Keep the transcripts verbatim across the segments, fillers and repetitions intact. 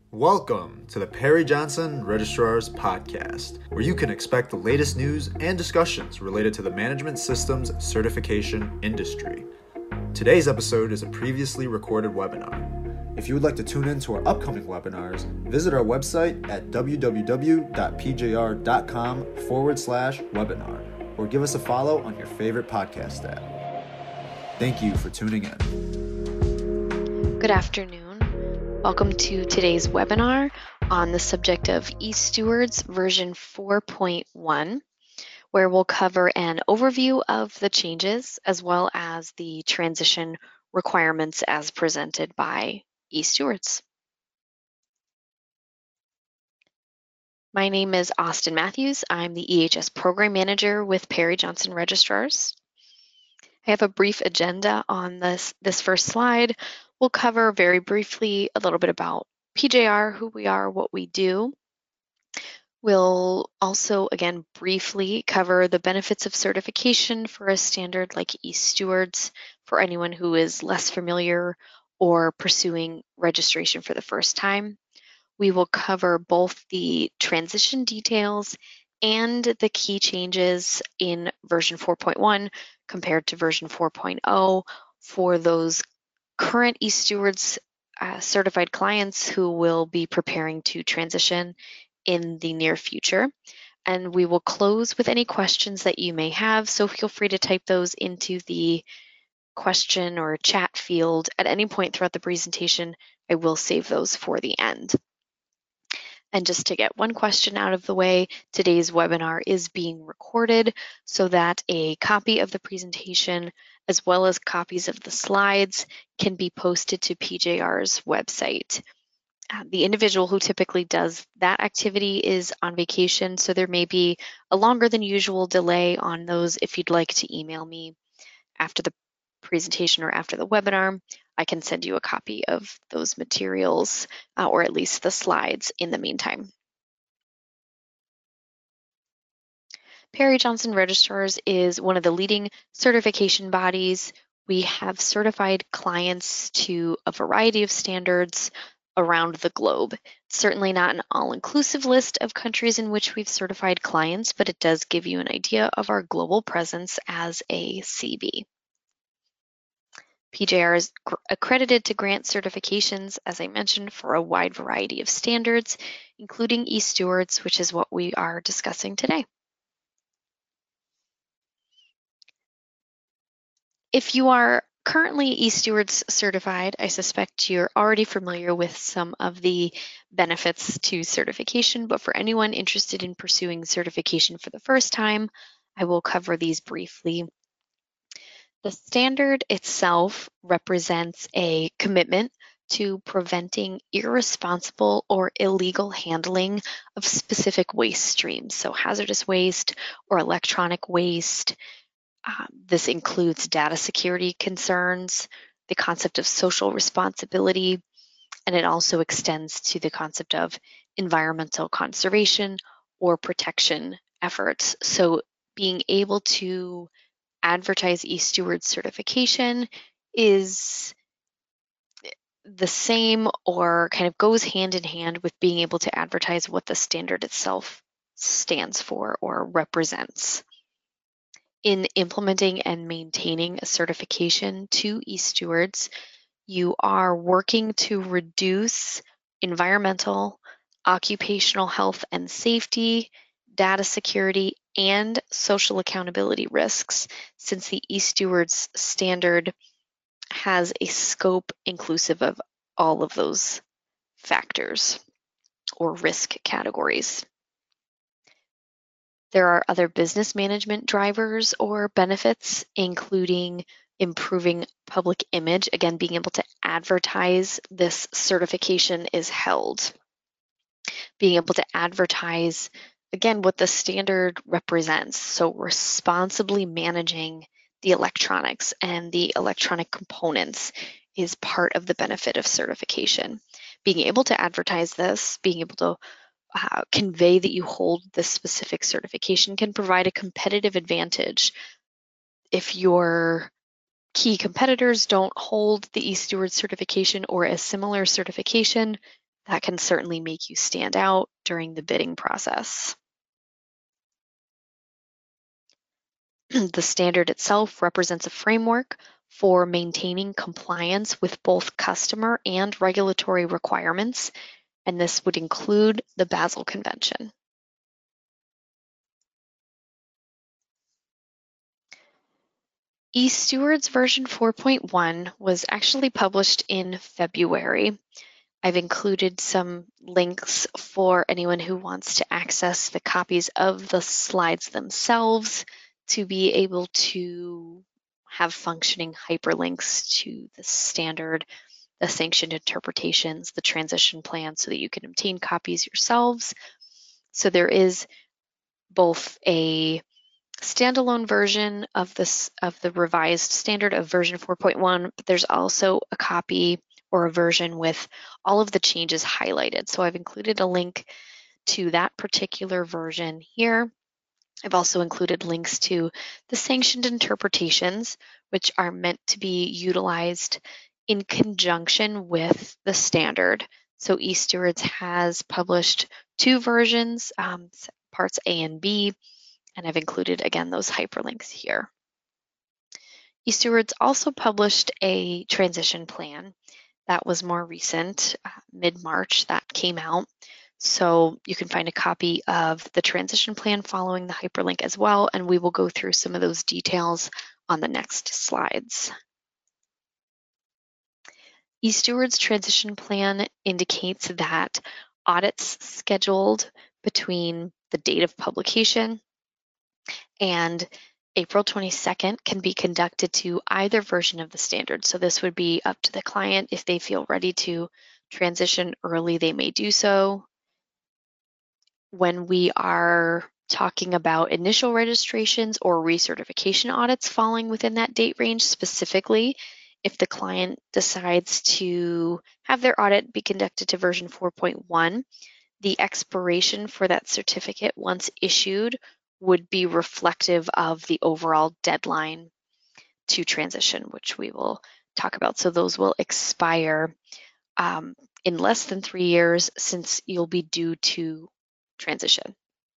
Welcome to the Perry Johnson Registrar's Podcast, where you can expect the latest news and discussions related to the management systems certification industry. Today's episode is a previously recorded webinar. If you would like to tune in to our upcoming webinars, visit our website at www.pjr.com forward slash webinar, or give us a follow on your favorite podcast app. Thank you for tuning in. Good afternoon. Welcome to today's webinar on the subject of eStewards version four point one, where we'll cover an overview of the changes as well as the transition requirements as presented by eStewards. My name is Austin Matthews. I'm the E H S Program Manager with Perry Johnson Registrars. I have a brief agenda on this, this first slide. We'll cover very briefly a little bit about P J R, who we are, what we do. We'll also, again, briefly cover the benefits of certification for a standard like eStewards for anyone who is less familiar or pursuing registration for the first time. We will cover both the transition details and the key changes in version four point one compared to version four point oh for those current eStewards uh, certified clients who will be preparing to transition in the near future. And we will close with any questions that you may have, so feel free to type those into the question or chat field at any point throughout the presentation. I will save those for the end. And just to get one question out of the way, today's webinar is being recorded so that a copy of the presentation as well as copies of the slides can be posted to P J R's website. Uh, the individual who typically does that activity is on vacation, so there may be a longer than usual delay on those. If you'd like to email me after the presentation or after the webinar, I can send you a copy of those materials uh, or at least the slides in the meantime. Perry Johnson Registrars is one of the leading certification bodies. We have certified clients to a variety of standards around the globe. It's certainly not an all-inclusive list of countries in which we've certified clients, but it does give you an idea of our global presence as a C B. P J R is accredited to grant certifications, as I mentioned, for a wide variety of standards, including eStewards, which is what we are discussing today. If you are currently eStewards certified, I suspect you're already familiar with some of the benefits to certification, but for anyone interested in pursuing certification for the first time, I will cover these briefly. The standard itself represents a commitment to preventing irresponsible or illegal handling of specific waste streams, so hazardous waste or electronic waste. Um, this includes data security concerns, the concept of social responsibility, and it also extends to the concept of environmental conservation or protection efforts. So being able to advertise eStewards certification is the same or kind of goes hand in hand with being able to advertise what the standard itself stands for or represents. In implementing and maintaining a certification to eStewards, you are working to reduce environmental, occupational health and safety, data security, and social accountability risks, since the eStewards standard has a scope inclusive of all of those factors or risk categories. There are other business management drivers or benefits, including improving public image. Again, being able to advertise this certification is held. Being able to advertise, again, what the standard represents. So responsibly managing the electronics and the electronic components is part of the benefit of certification. Being able to advertise this, being able to uh, convey that you hold this specific certification can provide a competitive advantage. If your key competitors don't hold the eStewards certification or a similar certification, that can certainly make you stand out during the bidding process. The standard itself represents a framework for maintaining compliance with both customer and regulatory requirements, and this would include the Basel Convention. eStewards version four point one was actually published in February. I've included some links for anyone who wants to access the copies of the slides themselves to be able to have functioning hyperlinks to the standard, the sanctioned interpretations, the transition plan, so that you can obtain copies yourselves. So there is both a standalone version of this of the revised standard of version four point one, but there's also a copy or a version with all of the changes highlighted. So I've included a link to that particular version here. I've also included links to the sanctioned interpretations, which are meant to be utilized in conjunction with the standard. So eStewards has published two versions, um, parts A and B, and I've included, again, those hyperlinks here. eStewards also published a transition plan that was more recent, uh, mid-March that came out. So you can find a copy of the transition plan following the hyperlink as well, and we will go through some of those details on the next slides. eStewards transition plan indicates that audits scheduled between the date of publication and April twenty-second can be conducted to either version of the standard. So this would be up to the client. If they feel ready to transition early, they may do so. When we are talking about initial registrations or recertification audits falling within that date range specifically, if the client decides to have their audit be conducted to version four point one, the expiration for that certificate once issued would be reflective of the overall deadline to transition, which we will talk about. So those will expire um, in less than three years since you'll be due to transition.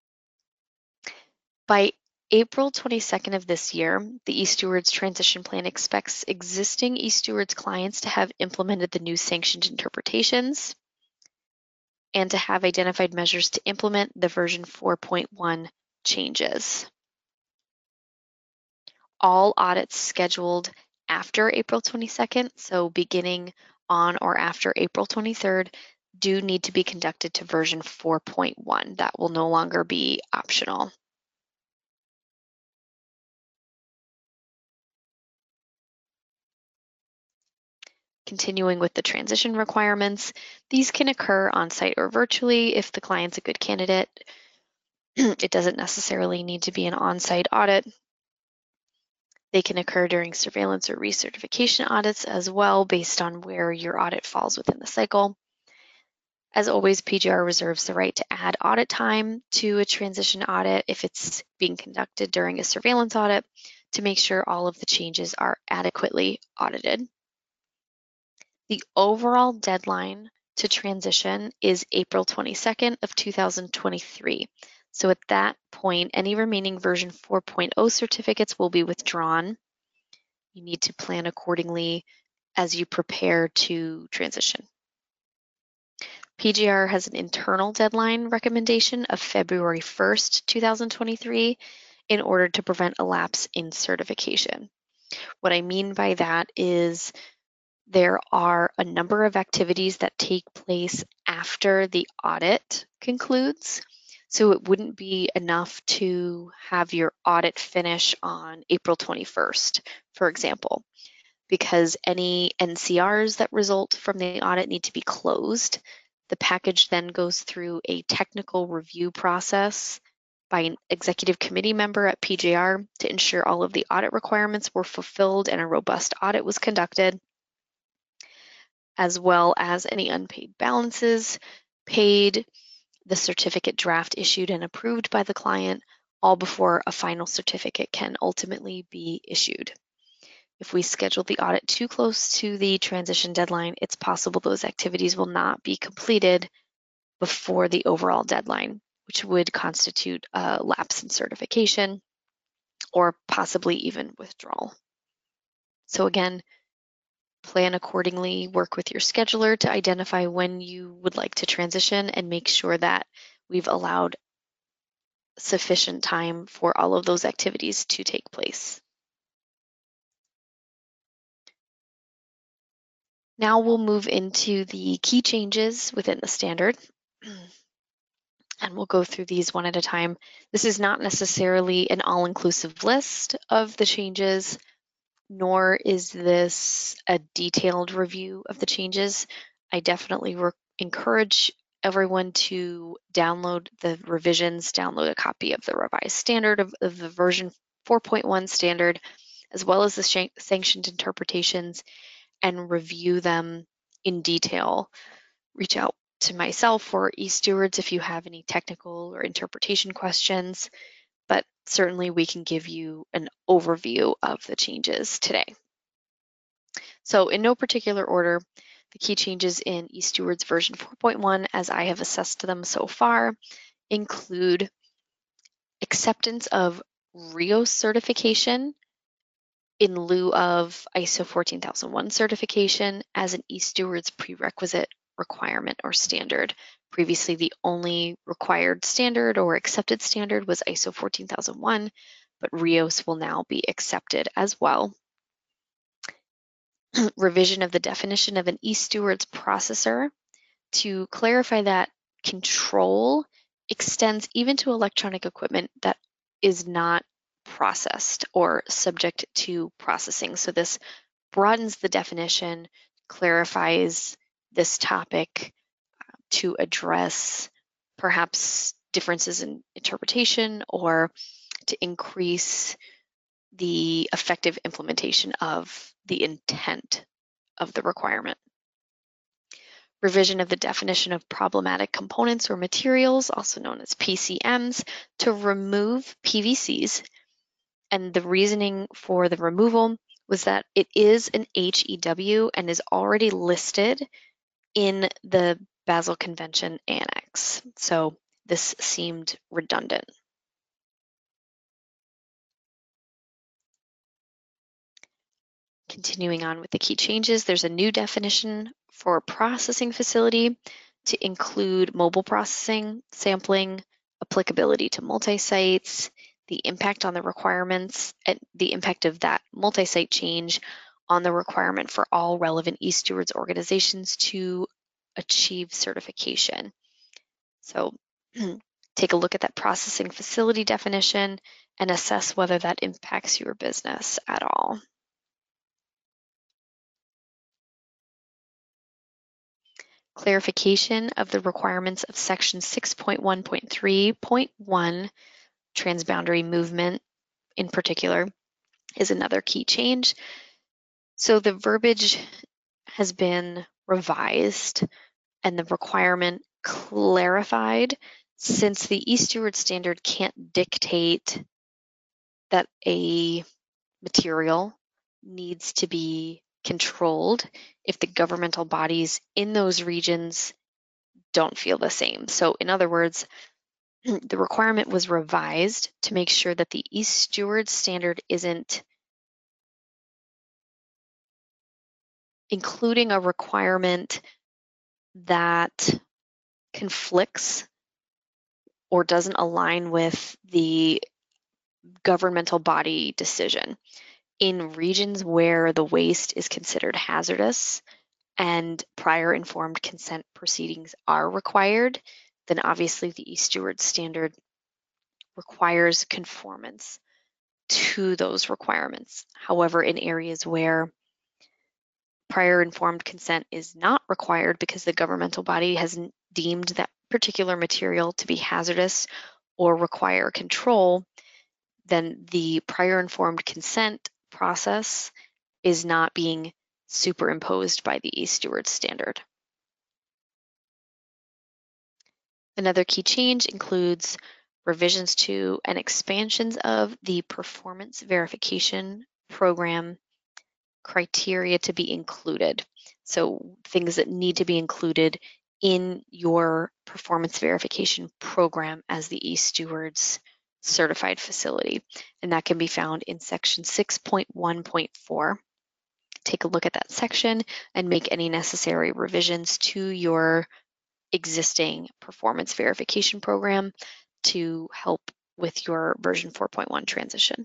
By April twenty-second of this year, the eStewards transition plan expects existing eStewards clients to have implemented the new sanctioned interpretations and to have identified measures to implement the version four point one changes. All audits scheduled after April twenty-second, so beginning on or after April twenty-third, do need to be conducted to version four point one. That will no longer be optional. Continuing with the transition requirements, these can occur on-site or virtually if the client's a good candidate. It doesn't necessarily need to be an on-site audit. They can occur during surveillance or recertification audits as well, based on where your audit falls within the cycle. As always, P G R reserves the right to add audit time to a transition audit if it's being conducted during a surveillance audit to make sure all of the changes are adequately audited. The overall deadline to transition is April twenty-second of two thousand twenty-three. So at that point, any remaining version four point oh certificates will be withdrawn. You need to plan accordingly as you prepare to transition. P G R has an internal deadline recommendation of February first, two thousand twenty-three in order to prevent a lapse in certification. What I mean by that is there are a number of activities that take place after the audit concludes. So it wouldn't be enough to have your audit finish on April twenty-first, for example, because any N C Rs that result from the audit need to be closed. The package then goes through a technical review process by an executive committee member at P J R to ensure all of the audit requirements were fulfilled and a robust audit was conducted, as well as any unpaid balances paid, the certificate draft issued and approved by the client, all before a final certificate can ultimately be issued. If we schedule the audit too close to the transition deadline, it's possible those activities will not be completed before the overall deadline, which would constitute a lapse in certification or possibly even withdrawal. So again, plan accordingly, work with your scheduler to identify when you would like to transition and make sure that we've allowed sufficient time for all of those activities to take place. Now we'll move into the key changes within the standard. And we'll go through these one at a time. This is not necessarily an all-inclusive list of the changes, nor is this a detailed review of the changes. I definitely encourage everyone to download the revisions, download a copy of the revised standard of, of the version four point one standard, as well as the sanctioned interpretations, and review them in detail. Reach out to myself or eStewards if you have any technical or interpretation questions, but certainly we can give you an overview of the changes today. So in no particular order, the key changes in eStewards version four point one, as I have assessed them so far, include acceptance of RIOS certification in lieu of I S O fourteen thousand one certification as an eStewards prerequisite requirement or standard. Previously, the only required standard or accepted standard was I S O fourteen thousand one, but RIOS will now be accepted as well. Revision of the definition of an eStewards processor to clarify that control extends even to electronic equipment that is not processed or subject to processing. So this broadens the definition, clarifies this topic to address perhaps differences in interpretation or to increase the effective implementation of the intent of the requirement. Revision of the definition of problematic components or materials, also known as P C Ms, to remove P V Cs. And the reasoning for the removal was that it is an H E W and is already listed in the Basel Convention Annex. So this seemed redundant. Continuing on with the key changes, there's a new definition for a processing facility to include mobile processing, sampling, applicability to multi-sites, the impact on the requirements, and the impact of that multi-site change on the requirement for all relevant eStewards organizations to achieve certification. So take a look at that processing facility definition and assess whether that impacts your business at all. Clarification of the requirements of section six point one point three point one, transboundary movement in particular, is another key change. So the verbiage has been revised and the requirement clarified, since the eSteward standard can't dictate that a material needs to be controlled if the governmental bodies in those regions don't feel the same. So in other words, the requirement was revised to make sure that the eSteward standard isn't including a requirement that conflicts or doesn't align with the governmental body decision. In regions where the waste is considered hazardous and prior informed consent proceedings are required, then obviously the eSteward standard requires conformance to those requirements. However, in areas where prior informed consent is not required because the governmental body has deemed that particular material to be hazardous or require control, then the prior informed consent process is not being superimposed by the eSteward standard. Another key change includes revisions to and expansions of the performance verification program criteria to be included. So things that need to be included in your performance verification program as the eStewards certified facility. And that can be found in section six point one point four. Take a look at that section and make any necessary revisions to your existing performance verification program to help with your version four point one transition.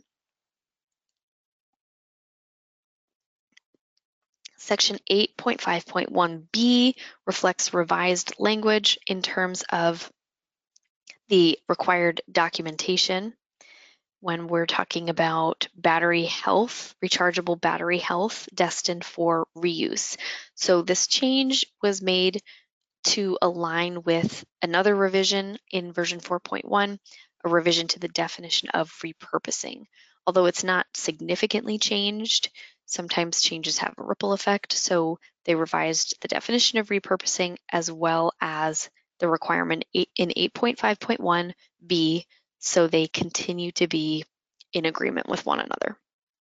Section eight point five point one B reflects revised language in terms of the required documentation when we're talking about battery health, rechargeable battery health destined for reuse. So this change was made to align with another revision in version four point one, a revision to the definition of repurposing. Although it's not significantly changed, sometimes changes have a ripple effect, so they revised the definition of repurposing as well as the requirement in eight point five point one B, so they continue to be in agreement with one another.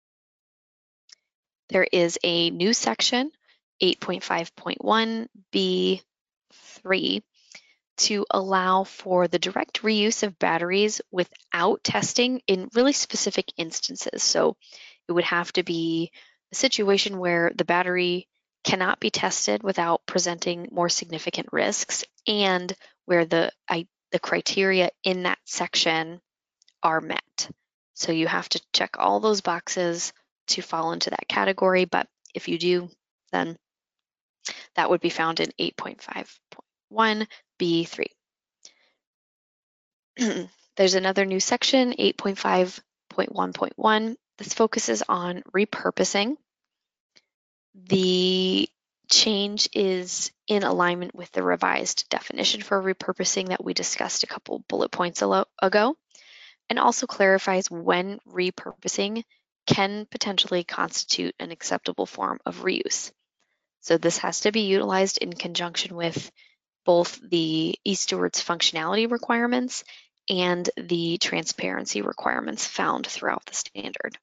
There is a new section, eight point five point one B three, to allow for the direct reuse of batteries without testing in really specific instances. So it would have to be a situation where the battery cannot be tested without presenting more significant risks, and where the, I, the criteria in that section are met. So you have to check all those boxes to fall into that category, but if you do, then that would be found in eight point five point one B three. There's another new section, eight point five point one point one. This focuses on repurposing. The change is in alignment with the revised definition for repurposing that we discussed a couple bullet points ago, and also clarifies when repurposing can potentially constitute an acceptable form of reuse. So this has to be utilized in conjunction with both the eStewards functionality requirements and the transparency requirements found throughout the standard.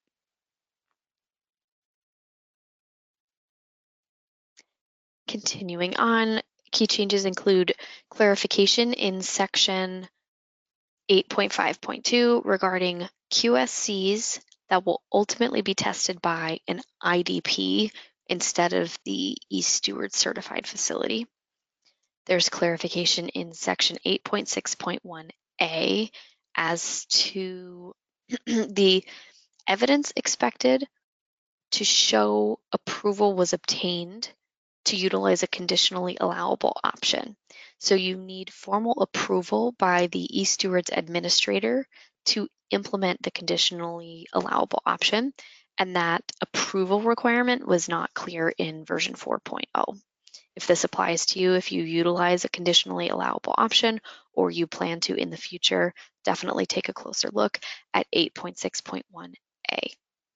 Continuing on, key changes include clarification in section eight point five point two regarding Q S Cs that will ultimately be tested by an I D P instead of the eStewards certified facility. There's clarification in section eight point six point one A as to the evidence expected to show approval was obtained to utilize a conditionally allowable option. So you need formal approval by the eStewards administrator to implement the conditionally allowable option, and that approval requirement was not clear in version four point oh. If this applies to you, if you utilize a conditionally allowable option or you plan to in the future, definitely take a closer look at eight point six point one A.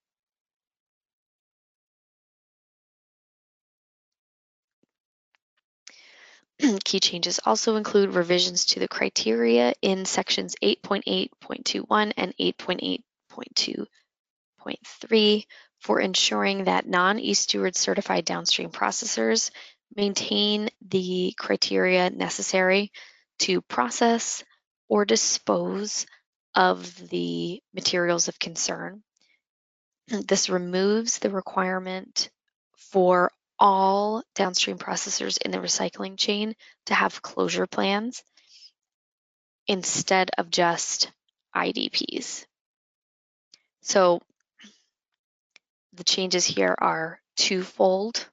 Key changes also include revisions to the criteria in sections eight point eight point two one and eight point eight point two point three for ensuring that non-eStewards certified downstream processors maintain the criteria necessary to process or dispose of the materials of concern. This removes the requirement for all downstream processors in the recycling chain to have closure plans instead of just I D Ps. So the changes here are twofold.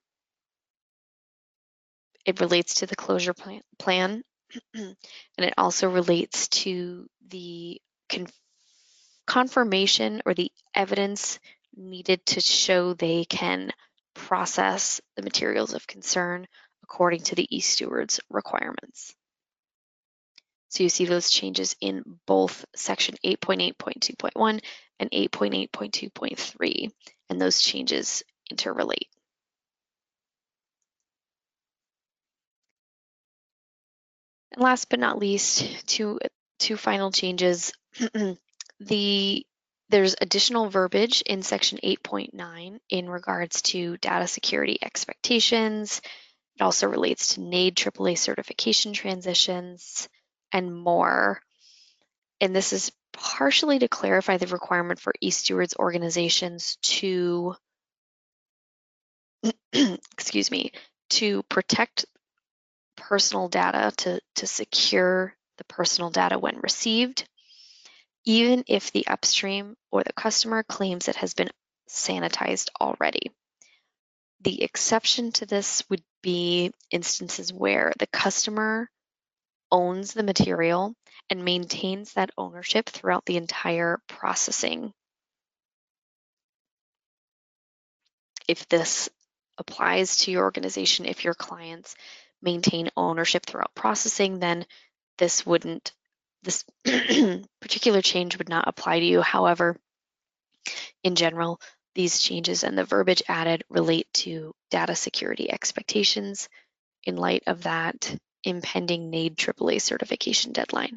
It relates to the closure plan, plan and it also relates to the con confirmation or the evidence needed to show they can process the materials of concern according to the eStewards requirements. So you see those changes in both section eight point eight point two point one and eight point eight point two point three, and those changes interrelate. And last but not least, two, two final changes. the, There's additional verbiage in section eight point nine in regards to data security expectations. It also relates to NAID triple A certification transitions and more. And this is partially to clarify the requirement for eStewards organizations to, excuse me, to protect personal data, to, to secure the personal data when received, even if the upstream or the customer claims it has been sanitized already. The exception to this would be instances where the customer owns the material and maintains that ownership throughout the entire processing. If this applies to your organization, if your clients maintain ownership throughout processing, then this wouldn't, this particular change would not apply to you. However, in general, these changes and the verbiage added relate to data security expectations in light of that impending NAID triple A certification deadline.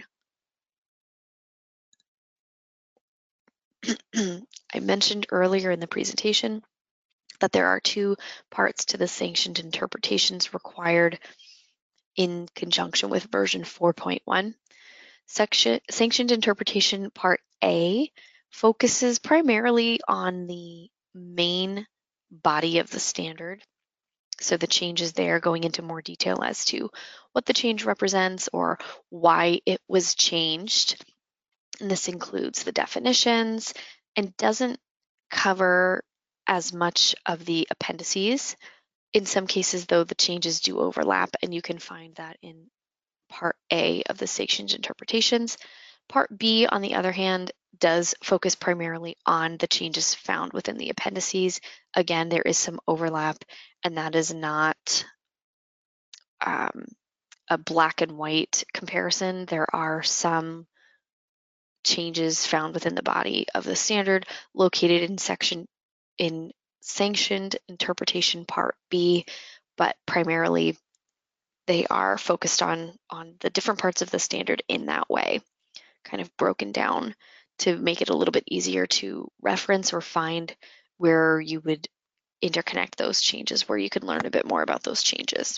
I mentioned earlier in the presentation that there are two parts to the sanctioned interpretations required in conjunction with version four point one. Section, sanctioned interpretation part A focuses primarily on the main body of the standard. So the changes there going into more detail as to what the change represents or why it was changed. And this includes the definitions and doesn't cover as much of the appendices. In some cases, though, the changes do overlap, and you can find that in Part A of the sanctioned interpretations. Part B, on the other hand, does focus primarily on the changes found within the appendices. Again, there is some overlap, and that is not um, a black and white comparison. There are some changes found within the body of the standard located in section in sanctioned interpretation part B, but primarily they are focused on on the different parts of the standard in that way, kind of broken down to make it a little bit easier to reference or find where you would interconnect those changes, where you could learn a bit more about those changes.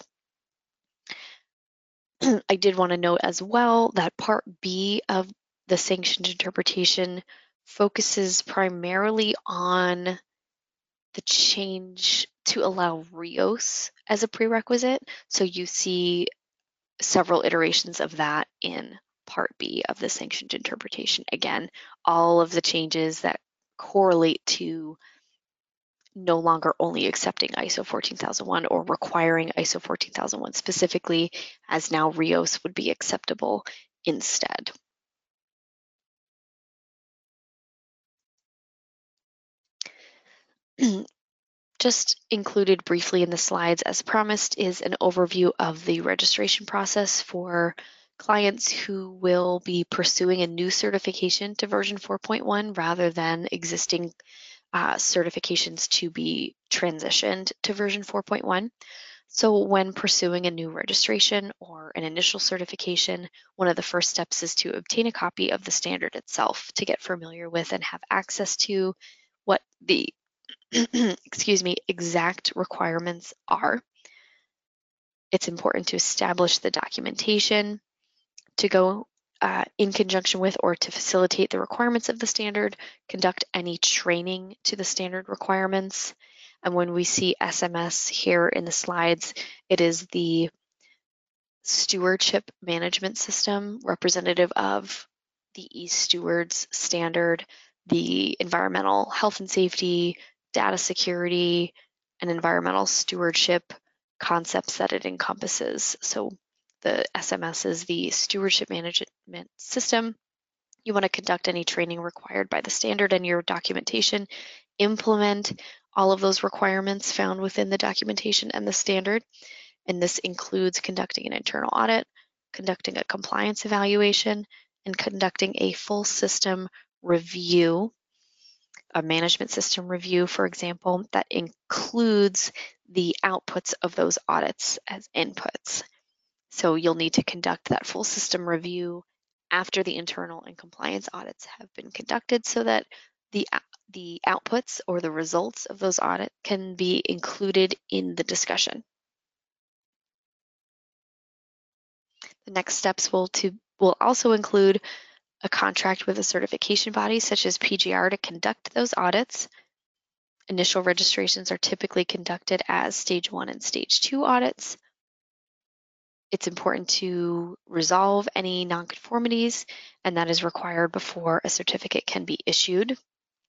I did want to note as well that part B of the sanctioned interpretation focuses primarily on the change to allow RIOS as a prerequisite. So you see several iterations of that in part B of the sanctioned interpretation. Again, all of the changes that correlate to no longer only accepting I S O fourteen thousand one or requiring I S O fourteen thousand one specifically, as now RIOS would be acceptable instead. Just included briefly in the slides as promised is an overview of the registration process for clients who will be pursuing a new certification to version four point one rather than existing uh, certifications to be transitioned to version four point one. So when pursuing a new registration or an initial certification, one of the first steps is to obtain a copy of the standard itself to get familiar with and have access to what the excuse me, exact requirements are. It's important to establish the documentation to go uh, in conjunction with or to facilitate the requirements of the standard, conduct any training to the standard requirements. And when we see S M S here in the slides, it is the stewardship management system representative of the eStewards standard, the environmental health and safety, data security, and environmental stewardship concepts that it encompasses. So the S M S is the stewardship management system. You want to conduct any training required by the standard and your documentation, implement all of those requirements found within the documentation and the standard. And this includes conducting an internal audit, conducting a compliance evaluation, and conducting a full system review, a management system review, for example, that includes the outputs of those audits as inputs. So you'll need to conduct that full system review after the internal and compliance audits have been conducted so that the, the outputs or the results of those audits can be included in the discussion. The next steps will, to, will also include a contract with a certification body such as P J R to conduct those audits. Initial registrations are typically conducted as stage one and stage two audits. It's important to resolve any nonconformities, and that is required before a certificate can be issued.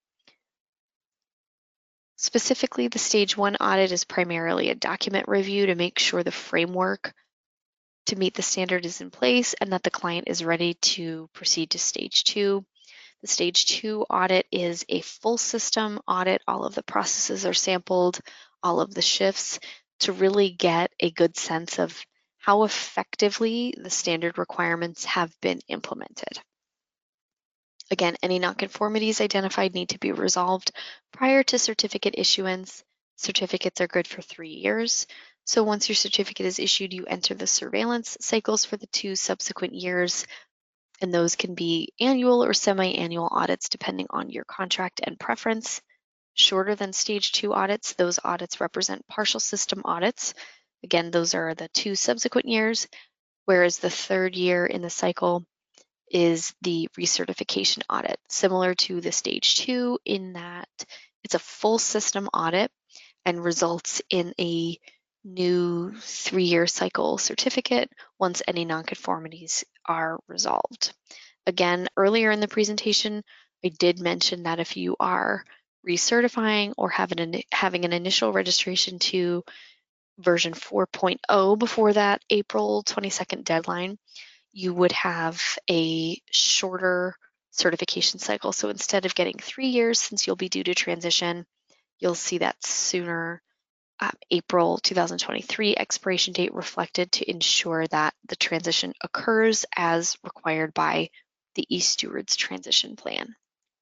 Specifically, the stage one audit is primarily a document review to make sure the framework to meet the standard is in place and that the client is ready to proceed to stage two. The stage two audit is a full system audit. All of the processes are sampled, all of the shifts, to really get a good sense of how effectively the standard requirements have been implemented. Again, any nonconformities identified need to be resolved prior to certificate issuance. Certificates are good for three years. So once your certificate is issued, you enter the surveillance cycles for the two subsequent years, and those can be annual or semi-annual audits depending on your contract and preference. Shorter than stage two audits, those audits represent partial system audits. Again, those are the two subsequent years, whereas the third year in the cycle is the recertification audit, similar to the stage two in that it's a full system audit and results in a new three-year cycle certificate once any nonconformities are resolved. Again, earlier in the presentation, I did mention that if you are recertifying or having an, having an initial registration to version four point oh before that April twenty-second deadline, you would have a shorter certification cycle. So instead of getting three years, since you'll be due to transition, you'll see that sooner uh, April two thousand twenty-three expiration date reflected to ensure that the transition occurs as required by the eStewards transition plan.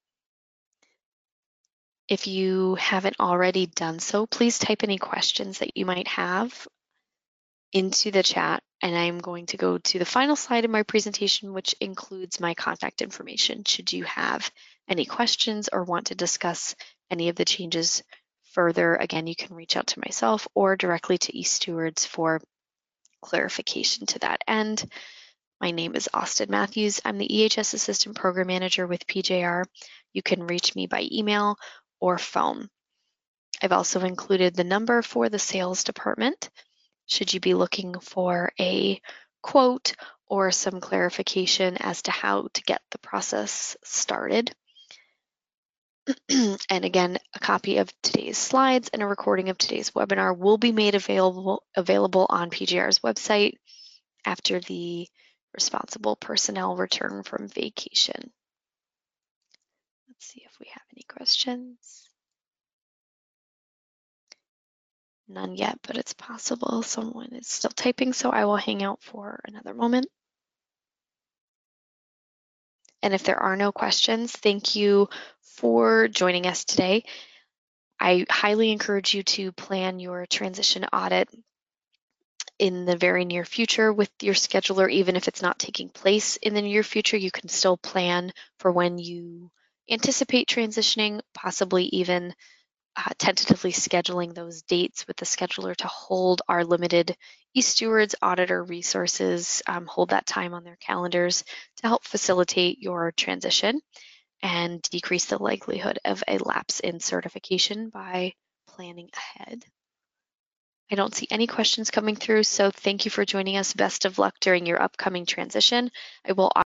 If you haven't already done so, please type any questions that you might have into the chat, and I'm going to go to the final slide of my presentation, which includes my contact information. Should you have any questions or want to discuss any of the changes further, again, you can reach out to myself or directly to eStewards for clarification to that end. My name is Austin Matthews. I'm the E H S Assistant Program Manager with P J R. You can reach me by email or phone. I've also included the number for the sales department should you be looking for a quote or some clarification as to how to get the process started. And again, a copy of today's slides and a recording of today's webinar will be made available, available on P J R's website after the responsible personnel return from vacation. Let's see if we have any questions. None yet, but it's possible someone is still typing, so I will hang out for another moment. And if there are no questions, thank you for joining us today. I highly encourage you to plan your transition audit in the very near future with your scheduler. Even if it's not taking place in the near future, you can still plan for when you anticipate transitioning, possibly even Uh, tentatively scheduling those dates with the scheduler to hold our limited eStewards auditor resources, um, hold that time on their calendars to help facilitate your transition and decrease the likelihood of a lapse in certification by planning ahead. I don't see any questions coming through, so thank you for joining us. Best of luck during your upcoming transition. I will